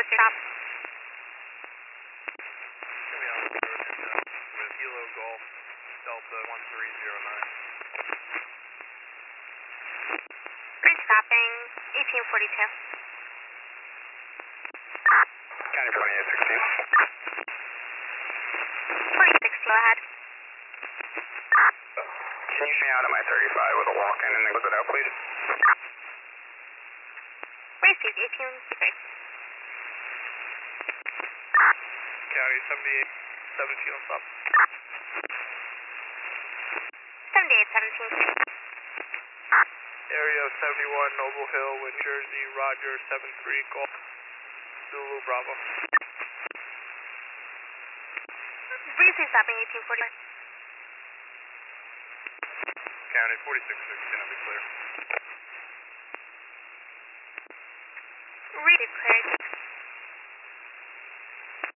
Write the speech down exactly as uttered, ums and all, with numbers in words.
was your stop? Jimmy Allen with Hilo Golf Delta one three zero nine. Great stopping, eighteen forty-two. County twenty-eight sixteen. twenty sixteen, go ahead. Can you stay out of my thirty-five with a walk-in and then close it out, please? Received, eighteen six. County seventy-eight seventeen on stop. seventy-eight seventeen. Area seventy-one Noble Hill with Jersey, Roger seven three Golf Zulu Bravo. Received, stopping eighteen forty. County forty-six sixteen, I'll be clear. Received, cleared.